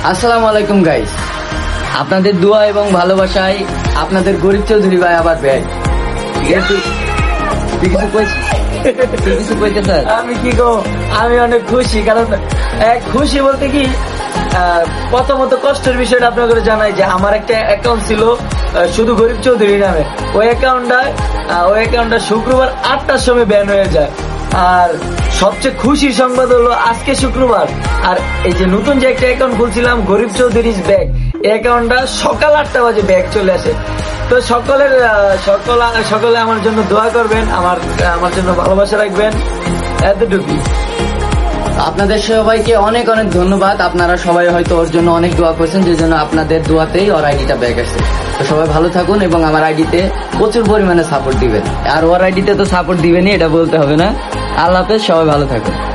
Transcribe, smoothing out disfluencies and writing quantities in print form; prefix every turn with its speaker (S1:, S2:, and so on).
S1: আসসালামু আলাইকুম গাইস, আপনাদের দোয়া এবং ভালোবাসায় আপনাদের গরিব চৌধুরী ভাই আবার ব্যাগ। আমি কি গো, আমি অনেক খুশি, কারণ খুশি বলতে কি প্রথমত কষ্টের বিষয়টা আপনাদের জানাই যে আমার একটা অ্যাকাউন্ট ছিল শুধু গরিব চৌধুরী নামে। ওই অ্যাকাউন্টটা শুক্রবার 8টার সময় ব্যান হয়ে যায়। আর সবচেয়ে খুশির সংবাদ হলো আজকে শুক্রবার, আর এই যে নতুন যে একটা অ্যাকাউন্ট খুলছিলাম গরিব চৌধুরীর ব্যাগ, এই অ্যাকাউন্টটা সকাল 8টা বাজে ব্যাগ চলে আসে। তো সকলে আমার জন্য দোয়া করবেন, আমার জন্য ভালোবাসা রাখবেন, এতটুকুই। আপনাদের সবাইকে অনেক অনেক ধন্যবাদ। আপনারা সবাই হয়তো ওর জন্য অনেক দোয়া করছেন, যে জন্য আপনাদের দোয়াতেই ওর আইডিটা ব্যাক আসছে। তো সবাই ভালো থাকুন এবং আমার আইডিতে প্রচুর পরিমাণে সাপোর্ট দিবেন। আর ওর আইডিতে তো সাপোর্ট দিবেনই, এটা বলতে হবে না। আল্লাহ হাফেজ, সবাই ভালো থাকুন।